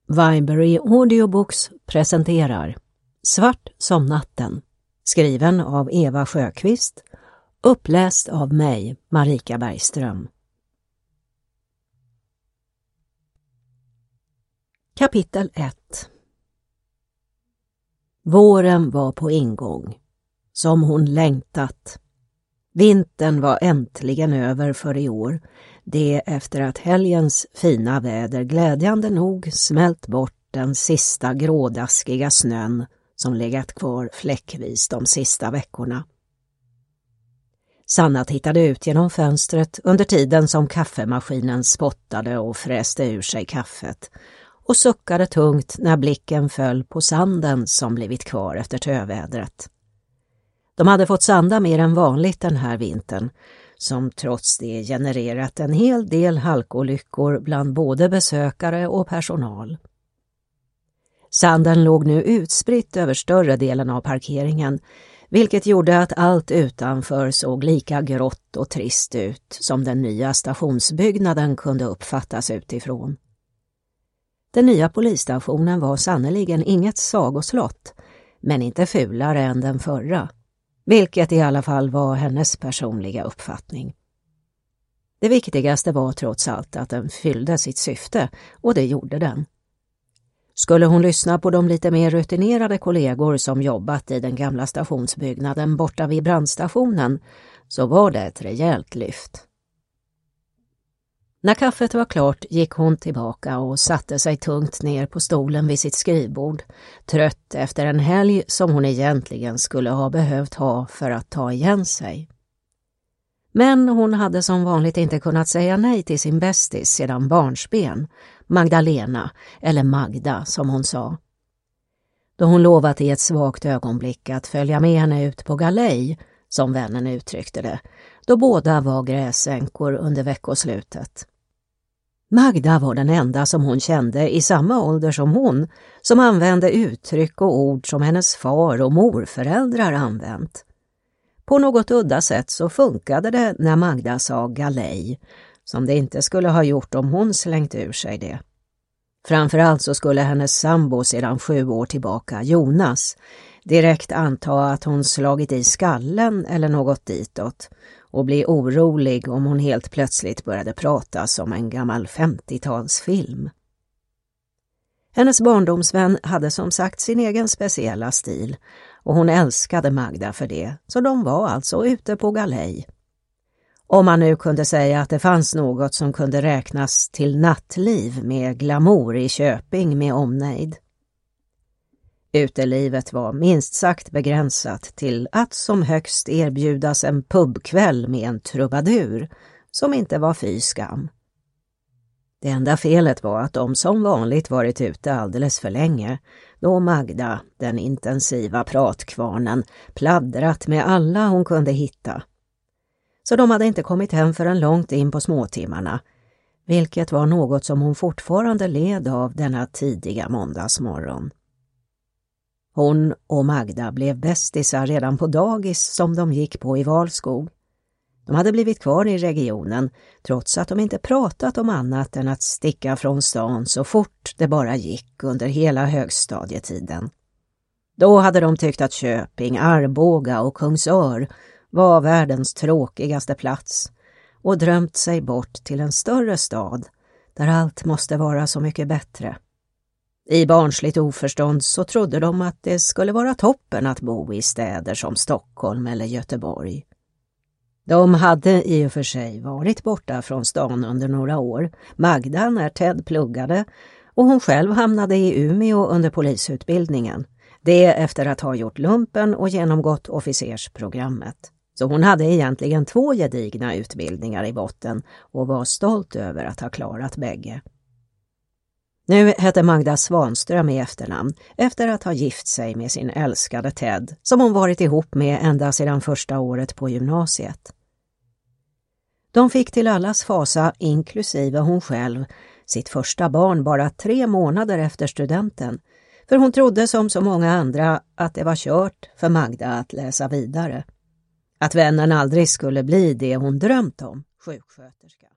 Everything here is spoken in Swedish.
Vineberry Audiobooks presenterar Svart som natten, skriven av Eva Sjöqvist, uppläst av mig, Marika Bergström. Kapitel 1. Våren var på ingång, som hon längtat. Vintern var äntligen över för i år, det efter att helgens fina väder glädjande nog smält bort den sista grådaskiga snön som legat kvar fläckvis de sista veckorna. Sanna tittade ut genom fönstret under tiden som kaffemaskinen spottade och fräste ur sig kaffet och suckade tungt när blicken föll på sanden som blivit kvar efter tövädret. De hade fått sanda mer än vanligt den här vintern, som trots det genererat en hel del halkolyckor bland både besökare och personal. Sanden låg nu utspritt över större delen av parkeringen, vilket gjorde att allt utanför såg lika grått och trist ut som den nya stationsbyggnaden kunde uppfattas utifrån. Den nya polisstationen var sannoliken inget sagoslott, men inte fulare än den förra. Vilket i alla fall var hennes personliga uppfattning. Det viktigaste var trots allt att den fyllde sitt syfte, och det gjorde den. Skulle hon lyssna på de lite mer rutinerade kollegor som jobbat i den gamla stationsbyggnaden borta vid brandstationen, så var det ett rejält lyft. När kaffet var klart gick hon tillbaka och satte sig tungt ner på stolen vid sitt skrivbord, trött efter en helg som hon egentligen skulle ha behövt ha för att ta igen sig. Men hon hade som vanligt inte kunnat säga nej till sin bästis sedan barnsben, Magdalena, eller Magda som hon sa. Då hon lovat i ett svagt ögonblick att följa med henne ut på galej, som vännen uttryckte det, då båda var gräsänkor under veckoslutet. Magda var den enda som hon kände i samma ålder som hon, som använde uttryck och ord som hennes far och morföräldrar använt. På något udda sätt så funkade det när Magda sa galej, som det inte skulle ha gjort om hon slängt ur sig det. Framförallt så skulle hennes sambo sedan 7 år tillbaka, Jonas, direkt anta att hon slagit i skallen eller något ditåt och bli orolig om hon helt plötsligt började prata som en gammal 50-talsfilm. Hennes barndomsvän hade som sagt sin egen speciella stil och hon älskade Magda för det, så de var alltså ute på galej. Om man nu kunde säga att det fanns något som kunde räknas till nattliv med glamour i Köping med omnejd. Utelivet var minst sagt begränsat till att som högst erbjudas en pubkväll med en trubadur som inte var fy skam. Det enda felet var att de som vanligt varit ute alldeles för länge, då Magda, den intensiva pratkvarnen, pladdrat med alla hon kunde hitta. Så de hade inte kommit hem förrän långt in på småtimmarna, vilket var något som hon fortfarande led av denna tidiga måndagsmorgon. Hon och Magda blev bästisar redan på dagis som de gick på i Valskog. De hade blivit kvar i regionen trots att de inte pratat om annat än att sticka från stan så fort det bara gick under hela högstadietiden. Då hade de tyckt att Köping, Arboga och Kungsör var världens tråkigaste plats och drömt sig bort till en större stad där allt måste vara så mycket bättre. I barnsligt oförstånd så trodde de att det skulle vara toppen att bo i städer som Stockholm eller Göteborg. De hade i och för sig varit borta från stan under några år, Magda när Ted pluggade och hon själv hamnade i Umeå under polisutbildningen. Det efter att ha gjort lumpen och genomgått officersprogrammet. Så hon hade egentligen 2 gedigna utbildningar i botten och var stolt över att ha klarat bägge. Nu hette Magda Svanström i efternamn efter att ha gift sig med sin älskade Ted som hon varit ihop med ända sedan första året på gymnasiet. De fick till allas fasa, inklusive hon själv, sitt första barn bara 3 månader efter studenten, för hon trodde som så många andra att det var kört för Magda att läsa vidare. Att vännen aldrig skulle bli det hon drömt om, sjuksköterska.